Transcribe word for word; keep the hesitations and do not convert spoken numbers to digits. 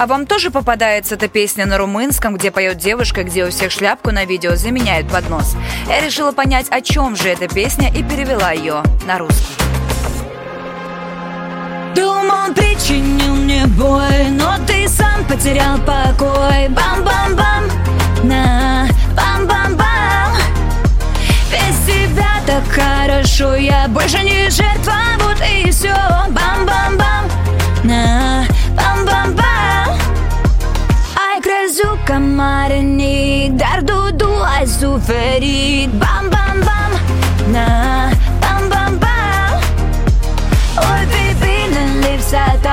А вам тоже попадается эта песня на румынском, где поет девушка, где у всех шляпку на видео заменяют под нос? Я решила понять, о чем же эта песня, и перевела ее на русский. Думал, он причинил мне боль, но ты сам потерял покой. Бам-бам-бам, на, бам-бам-бам. Без тебя так хорошо, я больше не жертва, вот и все. Бам-бам-бам, на, бам-бам-бам. Ai crezut că mare nic, dar Dudu ai suferit. Bam-bam-bam, na, bam-bam-bam. Oi fi bine în lipsa ta,